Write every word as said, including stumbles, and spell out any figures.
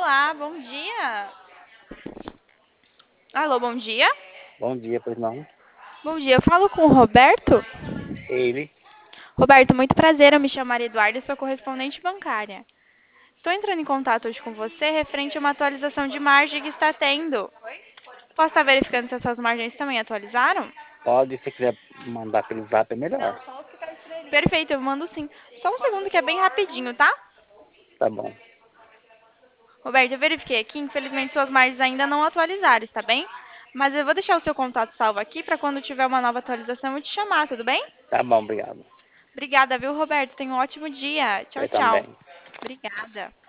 Olá, bom dia. Alô, bom dia. Bom dia, pois não? Bom dia, eu falo com o Roberto. Ele, Roberto, muito prazer, eu me chamo Maria Eduarda e sou correspondente bancária. Estou entrando em contato hoje com você referente a uma atualização de margem que está tendo. Posso estar verificando se as suas margens também atualizaram? pode, se quiser mandar pelo zap, é melhor. Perfeito, eu mando sim. Só um segundo que é bem rapidinho, tá? Tá bom, Roberto, eu verifiquei aqui, infelizmente suas margens ainda não atualizaram, está bem? Mas eu vou deixar o seu contato salvo aqui para quando tiver uma nova atualização eu te chamar, tudo bem? tá bom, obrigado. Obrigada, viu, Roberto? Tenha um ótimo dia. Tchau, Você tchau. também. Obrigada.